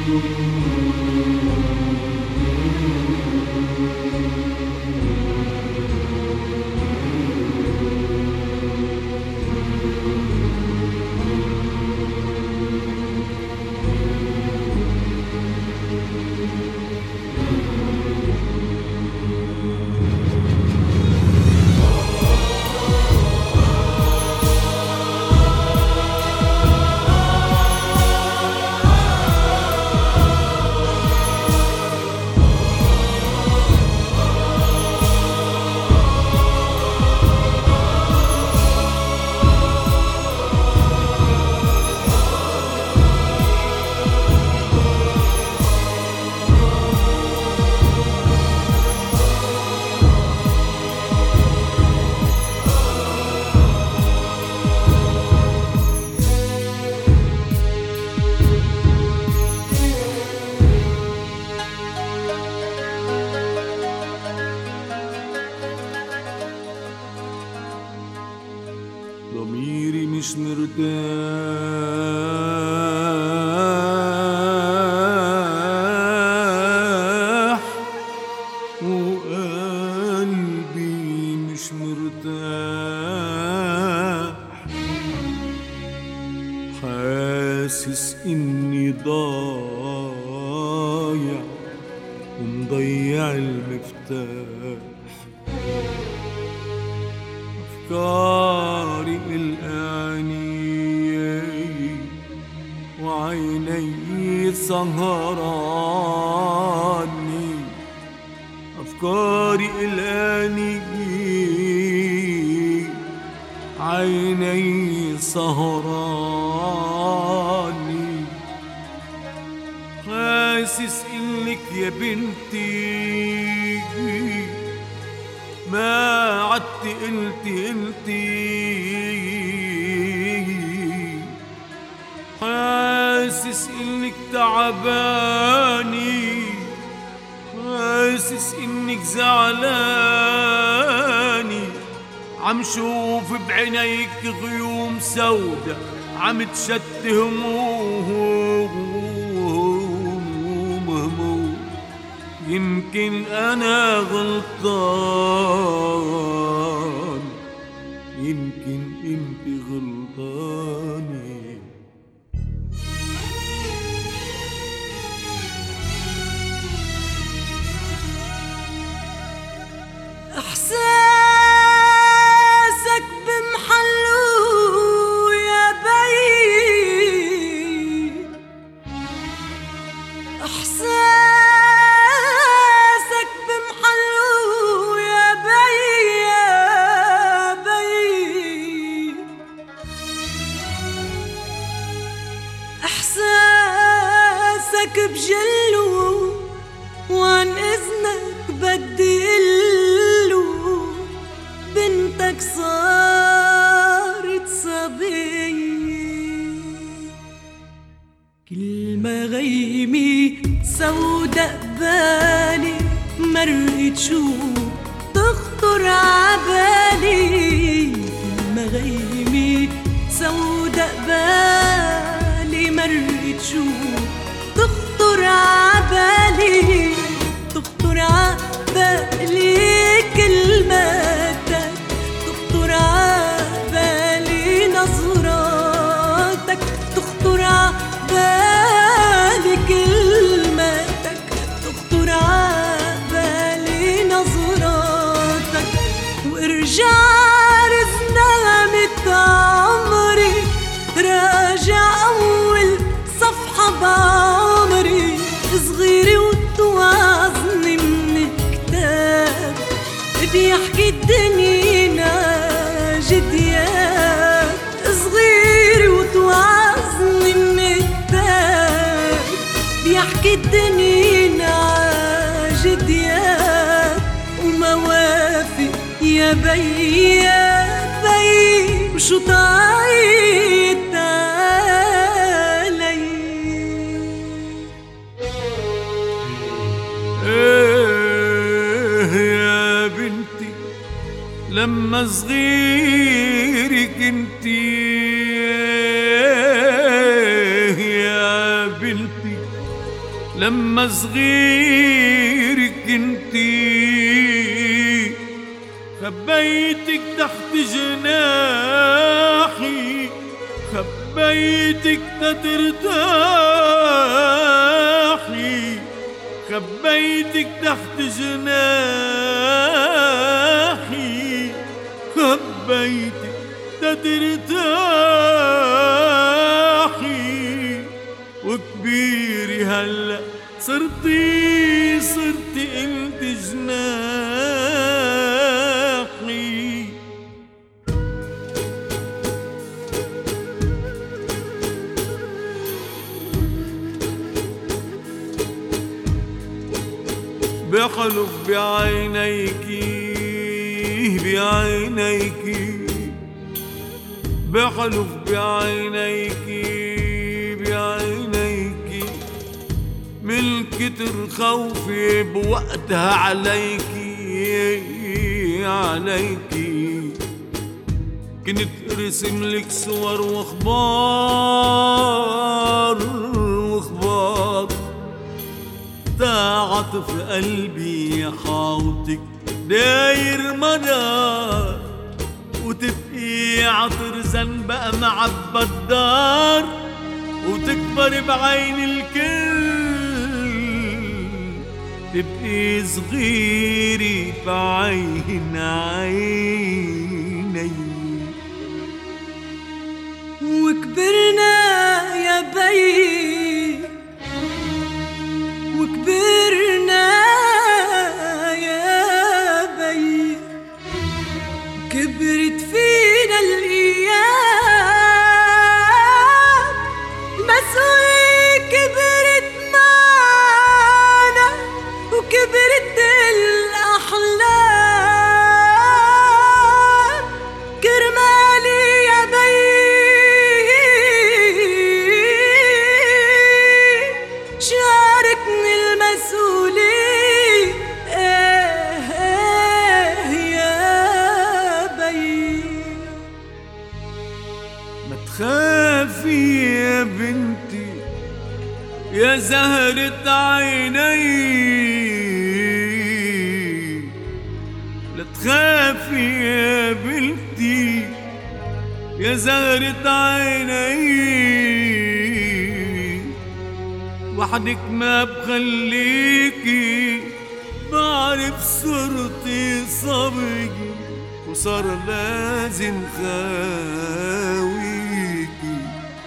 ضميري مش مرتاح وقلبي مش مرتاح، حاسس إني ضايع ومضيع المفتاح. أفكاري قلقاني وعيني سهراني، أفكاري قلقاني عيني سهراني، حاسس إنك يا بنتي ما عدت قلتي، حاسس إنك تعباني، حاسس إنك زعلاني، عم شوف بعينيك غيوم سودا عم تشتي هموم. يمكن أنا غلطان، يمكن انت غلطانة. إحساسك بمحله يا بي، إحساسك بمحله يا بي يا بي، إحساسك بجله وعن إذنك بدي قله بنتك صارت صبية. كل ما غيمي سودا قبالي مرقت شو تخطر عبالي، كل ما غيمي سودا قبالي مرقت شو تخطر عبالي، تخطر عبالي كلماتك، تخطر عبالي نظراتك، تخطر عبالي كلماتك، تخطر عبالي نظراتك. وارجع رزنامة عمري راجع أول صفحة بعمري، صغيري وتوعظني من كتاب بيحكي الدنيا جديات، صغيري وتوعظني من كتاب بيحكي الدنيا جديات، وموافق يا بي يا بي وشو طايت علي. يا بنتي لما صغيري كنتي، يا بنتي لما صغير كنتي خبيتك تحت جناحي، خبيتك تترتاحي، خبيتك تحت جناحي، خبيتك تترتاحي، وكبيري هلأ صرتي انت جناحي. بحلف بعينيكي بعينيكي، بحلف بعينيكي بعينيكي، من كتر خوفي بوقتها عليكي عليكي، كنت ارسم لك صور واخبار واخبار، تعاطف قلبي حاوطك داير مدار، وتبقي عطر زنبق معبى الدار، وتكبر بعين الكل، تبقي صغيري بعين عيني. وكبرنا يا بي، وكبرنا يا بي، كبرت فينا الأيام، المسؤولية كبرت معنا، وكبرت الأحلام، كرمالي يا بي شاركني المسؤولية، يا بي. ما تخافي يا بنتي يا زهرة عيني، لا تخافي يا بنتي يا زهرة عيني، وحدك ما بخليكي، بعرف صرتي صبي وصار لازم خاويكي.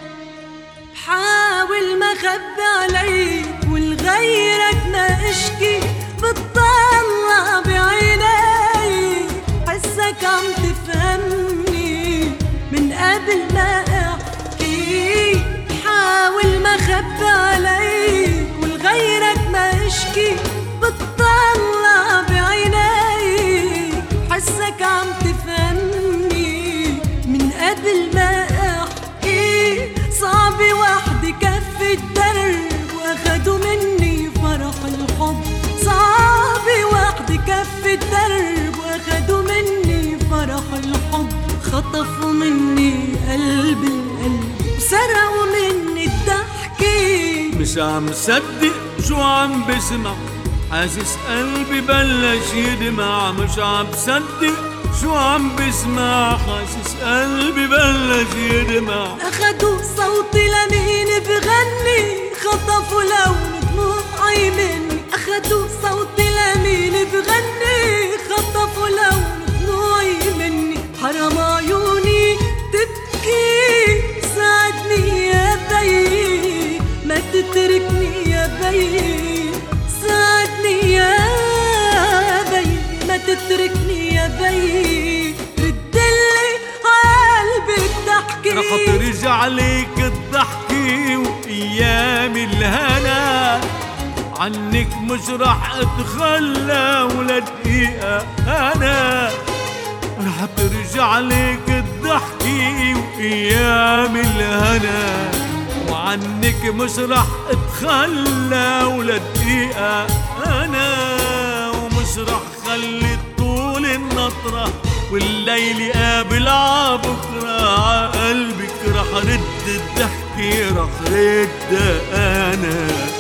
بحاول ما خبي عليك ولغيرك ما اشكي، بتطلع بعينيك حسك عم تفهمني من قبل ما احكي. بحاول ما خبي عليك ولغيرك ما اشكي، بتطلع بعينيك حسك عم تفهمني من قبل ما احكي. صعب وحدي كف الدرب واخدوا مني فرح الحب، صعب وحدي كف الدرب واخدوا مني فرح الحب، خطفوا مني قلب القلب وسرقوا مني الضحكة. مش عم صدق شو عم بسمع، حاسس قلبي بلش يدمع، مش عم صدق شو عم بسمع، حاسس قلبي بلش يدمع. أخدوا صوتي لمين بغني، خطفوا لون دموعي مني، أخدوا صوتي لمين بغني، خطفوا لون دموعي مني. حرام عيوني تبكي، ساعدني يا بي ما تتركني يا بي، ساعدني يا بي ما تتركني يا بي، ردلي قلبي الضحكة. رح ترجع عليك الضحكة وأيام الهنا، عنك مش رح اتخلى ولا دقيقة أنا. رح ترجع عليك الضحكة وأيام الهنا، وعنك مش رح اتخلى ولا دقيقة أنا. ومش رح خلي طول النطرة والليل قابل عبكرة، عقلبك رح رد الضحكة رح رد أنا.